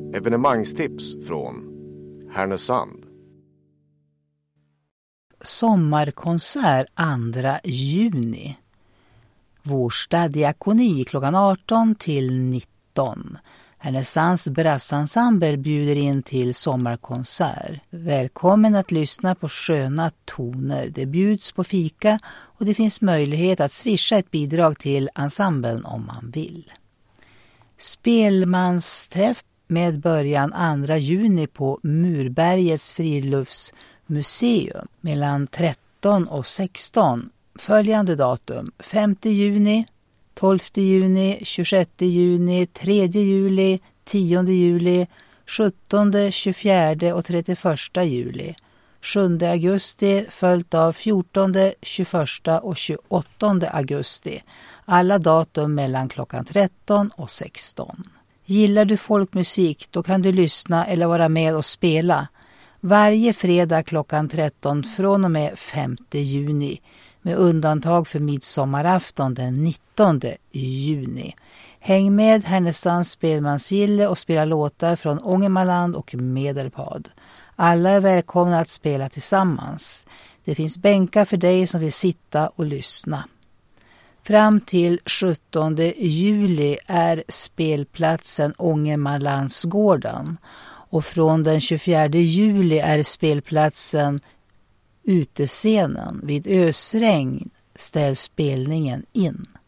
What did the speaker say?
Evenemangstips från Härnösand. Sommarkonsert 2 juni. Vårsta diakoni klockan 18 till 19. Härnösands brassensemble bjuder in till sommarkonsert. Välkommen att lyssna på sköna toner. Det bjuds på fika och det finns möjlighet att swisha ett bidrag till ensemblen om man vill. Spelmansträff med början 2 juni på Murbergets friluftsmuseum mellan 13 och 16. Följande datum: 5 juni, 12 juni, 26 juni, 3 juli, 10 juli, 17, 24 och 31 juli. 7 augusti följt av 14, 21 och 28 augusti. Alla datum mellan klockan 13 och 16. Gillar du folkmusik, då kan du lyssna eller vara med och spela. Varje fredag klockan 13 från och med 5 juni. Med undantag för midsommarafton den 19 juni. Häng med Härnösands spelmansgille och spela låtar från Ångermanland och Medelpad. Alla är välkomna att spela tillsammans. Det finns bänkar för dig som vill sitta och lyssna. Fram till 17 juli är spelplatsen Ångermanlandsgården. Och från den 24 juli är spelplatsen Utescenen. Vid ösregn ställs spelningen in.